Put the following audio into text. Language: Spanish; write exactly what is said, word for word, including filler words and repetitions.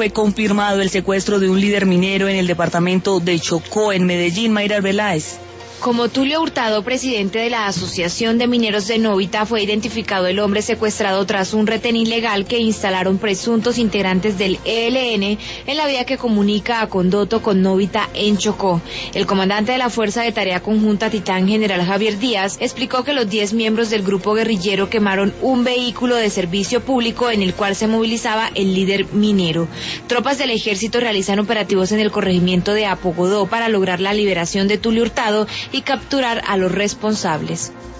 fue confirmado el secuestro de un líder minero en el departamento de Chocó, en Medellín. Mayra Arbeláez. Como Tulio Hurtado, presidente de la Asociación de Mineros de Novita, fue identificado el hombre secuestrado tras un retén ilegal que instalaron presuntos integrantes del E L N en la vía que comunica a Condoto con Novita en Chocó. El comandante de la Fuerza de Tarea Conjunta Titán, general Javier Díaz, explicó que los diez miembros del grupo guerrillero quemaron un vehículo de servicio público en el cual se movilizaba el líder minero. Tropas del ejército realizan operativos en el corregimiento de Apogodó para lograr la liberación de Tulio Hurtado y capturar a los responsables.